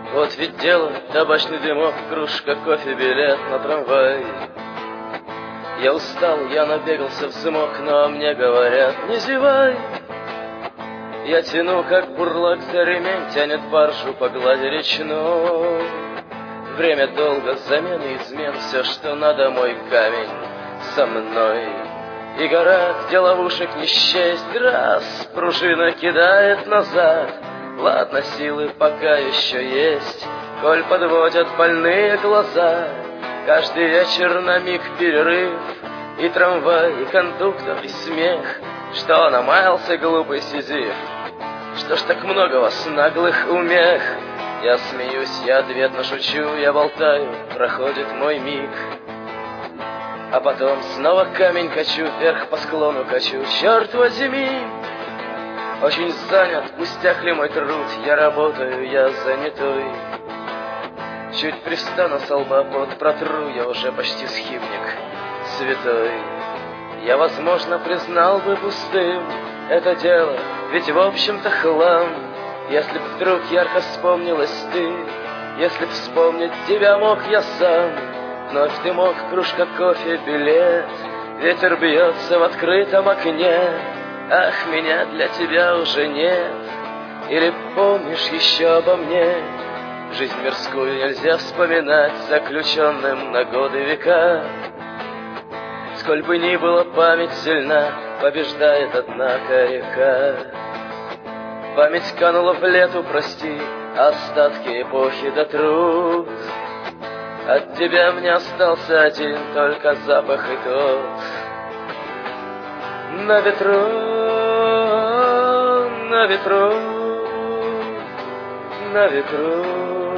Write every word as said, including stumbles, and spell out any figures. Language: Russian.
Вот ведь дело, табачный дымок, кружка кофе, билет на трамвай. Я устал, я набегался в замок, но мне говорят, не зевай. Я тяну, как бурлак за ремень, тянет баржу по глади речной. Время долго, замены измен, все, что надо, мой камень со мной. И гора, где ловушек не счесть, раз пружина кидает назад. Ладно, силы пока еще есть, коль подводят больные глаза. Каждый вечер на миг перерыв, и трамвай, и кондуктор, и смех. Что намаялся глупый Сизиф? Что ж так много вас наглых умех? Я смеюсь, я ответно шучу, я болтаю, проходит мой миг. А потом снова камень качу, вверх по склону качу, черт возьми! Очень занят, пустяк ли мой труд, я работаю, я занятой. Чуть привстану со лба, пот протру, я уже почти схимник святой. Я, возможно, признал бы пустым это дело, ведь в общем-то хлам. Если б вдруг ярко вспомнилась ты, если б вспомнить тебя мог я сам. Вновь ты мог, кружка кофе, билет, ветер бьется в открытом окне. Ах, меня для тебя уже нет, или помнишь еще обо мне? Жизнь мирскую нельзя вспоминать заключенным на годы века. Сколь бы ни была память сильна, побеждает, однако, река. Память канула в лету, прости, остатки эпохи да труд. От тебя мне остался один только запах, и тот на ветру, на ветру, на ветру.